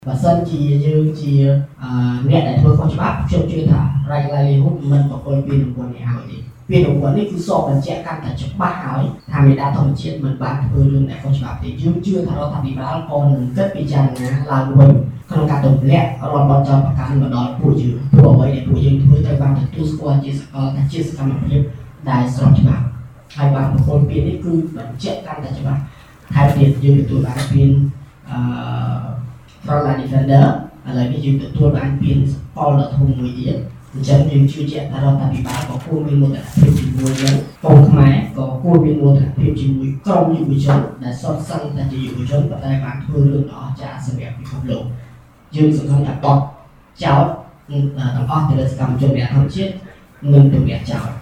và sân chỉ nghe đại thôi khôngច្បាប់ខ្ញុំជឿថា right livelihood មិនប្រកបពីនឹងគាត់នេះហើយទេពីនឹងគាត់នេះគឺសពបញ្ជាក់កាន់តែច្បាស់ហើយថាមេដាធម្មជាតិមិនបានធ្វើរឿងដែលខុសច្បាប់ទេយើងជឿថារដ្ឋាភិបាលក៏នឹងគិតពិចារណាឡើងវិញក្នុងការទម្លាក់រដ្ឋបတ်ចោលប្រកាន់មកដល់ពួកយើងព្រោះអ្វីដែលពួកយើងធ្វើត្រូវបានទទួលស្គាល់ជាសកលថាជាសកម្មភាពដែលស្របច្បាប់ហើយបានប្រព័ន្ធពីនេះគឺបញ្ជាក់កាន់តែច្បាស់ហើយទៀតយើងទទួលបានពីFrontline Defender ឥឡូវនេះយើងទទួលបានពីផលដ៏ធំមួយទៀតអញ្ចឹងយើងជឿជាក់ថារដ្ឋាភិបាលក៏គួរមានមោទនភាពជាមួយយើងពលខ្មែរក៏គួរមានមោទនភាពជាមួយក្រុមយុវជនដែលសុទ្ធសឹងតែជាយុវជនប៉ុន្តែបានធ្វើរឿងដ៏អស្ចារ្យសម្រាប់ពិភពលោកយើងសង្ឃឹមថាបោះចោលទាំងអស់ទៅលើសកម្មជនធម្មជាតិនឹងទម្លាក់ចោល